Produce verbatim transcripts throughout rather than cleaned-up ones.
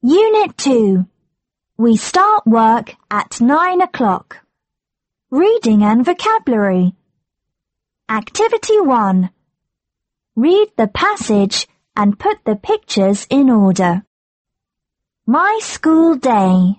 Unit two. We start work at nine o'clock. Reading and vocabulary. Activity one. Read the passage and put the pictures in order. My school day.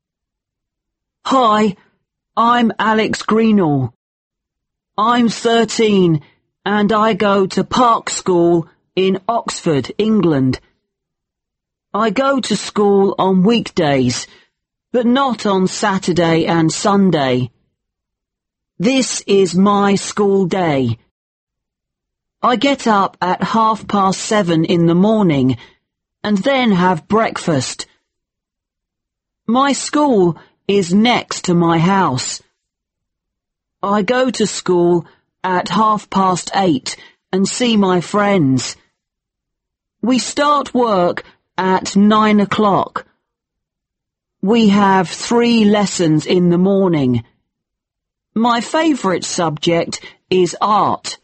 Hi, I'm Alex Greenall. I'm thirteen and I go to Park School in Oxford, England. I go to school on weekdays, but not on Saturday and Sunday. This is my school day. I get up at half past seven in the morning and then have breakfast. My school is next to my house. I go to school at half past eight and see my friends. We start work at nine o'clock. We have three lessons in the morning. My favourite subject is art.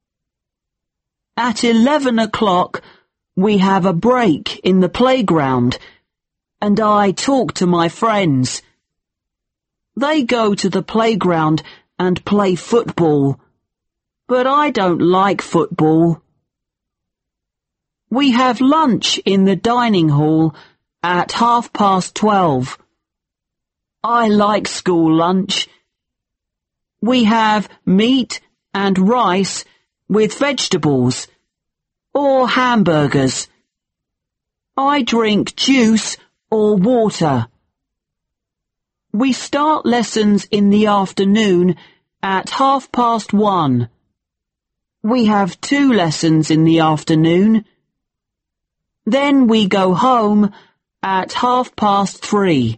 At eleven o'clock, we have a break in the playground, and I talk to my friends. They go to the playground and play football, but I don't like football. We have lunch in the dining hall at half past twelve. I like school lunch. We have meat and rice with vegetables, or hamburgers. I drink juice or water. We start lessons in the afternoon at half past one. We have two lessons in the afternoon. Then we go home at half past three.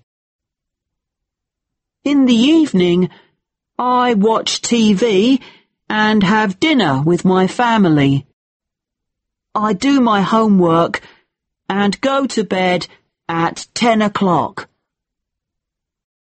In the evening, I watch T V and have dinner with my family. I do my homework and go to bed at ten o'clock.